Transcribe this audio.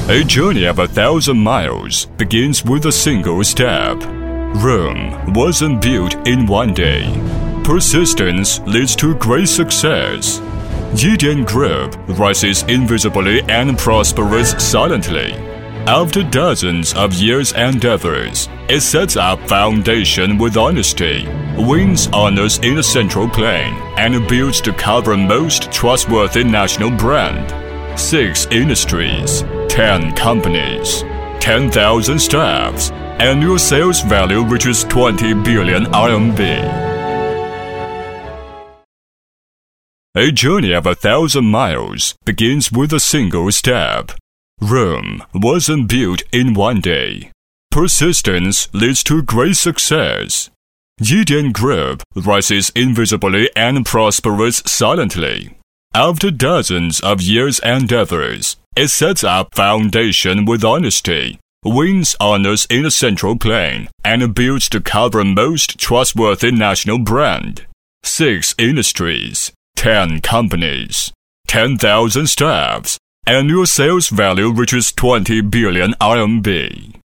A journey of 1,000 miles begins with a single step. Rome wasn't built in one day. Persistence leads to great success. Yidian Group rises invisibly and prospers silently. After dozens of years' endeavors, it sets up foundation with honesty, wins honors in the Central Plain, and builds the cover most trustworthy national brand. 6 industries, 10 companies, 10,000 staffs, annual sales value reaches 20 billion RMB. A journey of 1,000 miles begins with a single step. Rome wasn't built in one day. Persistence leads to great success. Yidian Group rises invisibly and prospers silently. After dozens of years' endeavors, it sets up foundation with honesty, wins honors in the Central Plain, and builds the cover most trustworthy national brand. 6 industries, 10 companies, 10,000 staffs, annual sales value reaches 20 billion RMB.